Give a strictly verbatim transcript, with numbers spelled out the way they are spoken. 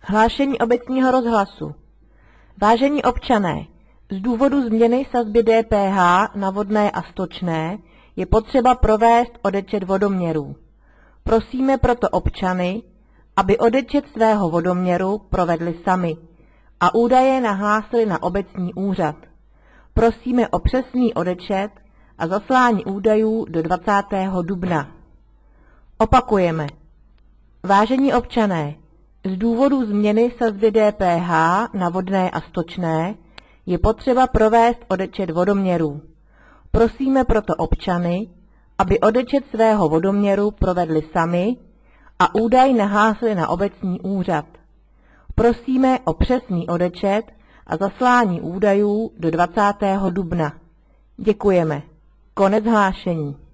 Hlášení obecního rozhlasu. Vážení občané, z důvodu změny sazby D P H na vodné a stočné je potřeba provést odečet vodoměrů. Prosíme proto občany, aby odečet svého vodoměru provedli sami a údaje nahlásili na obecní úřad. Prosíme o přesný odečet a zaslání údajů do dvacátého dubna. Opakujeme. Vážení občané, z důvodu změny sazby D P H na vodné a stočné je potřeba provést odečet vodoměrů. Prosíme proto občany, aby odečet svého vodoměru provedli sami a údaj nahlásili na obecní úřad. Prosíme o přesný odečet a zaslání údajů do dvacátého dubna. Děkujeme. Konec hlášení.